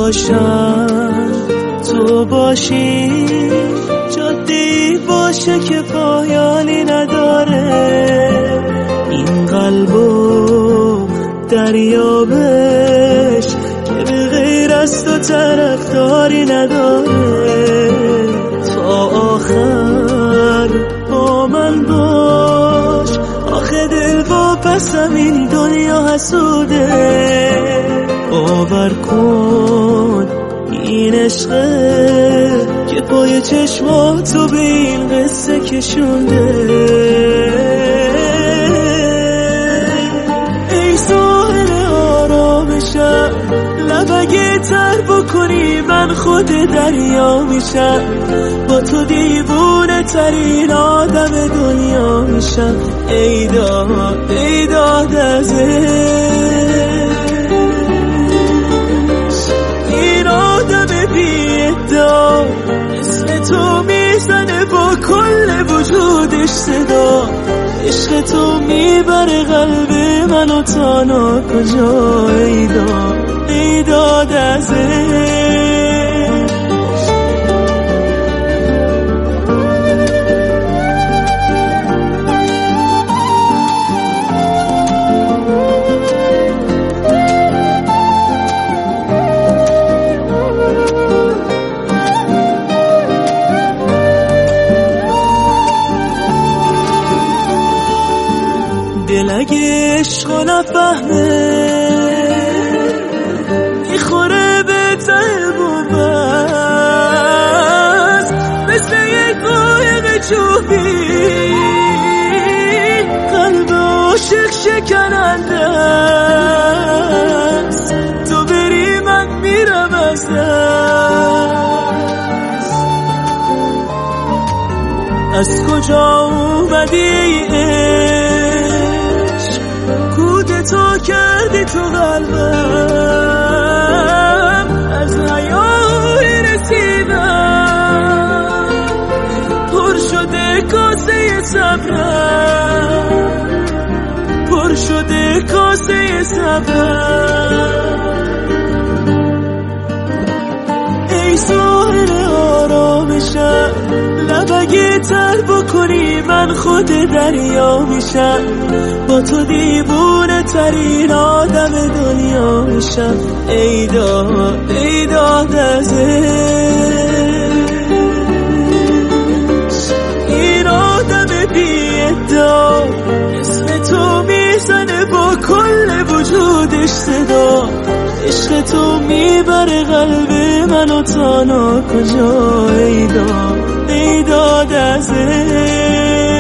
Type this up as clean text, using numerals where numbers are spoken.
باشم تو باشی، جاده‌ای باشه که پایانی نداره، این قلبو دریابش که به غیر از تو طرفداری نداره، تا آخر با من باش، آخه دل واپسم این دنیا حسوده، باور کن این عشقه که پای چشماتو به این قصه کشونده. ای ساحل آرامشم، لب اگه تر بکنی من خود دریا میشم، با تو دیوونه ترین آدم دنیا میشم. ای داد ای داد از این آدم بی‌ادعا، اسم تو میزنه با کل وجودش صدا، عشق تو میبره قلب منو تا ناکجا. ای داد ای داد از دل اگه عشق نفهمه میخوره به ته بومبست، مثل یک قایق چوبی قلب عاشق شکننده است، تو بری من میرم از دست. از کجا اومدی تو کردی تو قلبم، از حیای رسیدم پر شده کاسه صبرم، پر شده کاسه صبرم. ای ساحل آرامشم، لب اگه تر بکنی من خود دریا میشم، با تو دیوونه ترین آدم دنیا میشم. ای داد ای داد از این آدم بی‌ادعا، اسم تو میزنه با کل وجودش صدا، عشق تو میبره قلب منو تا ناکجا. ای داد ای داد از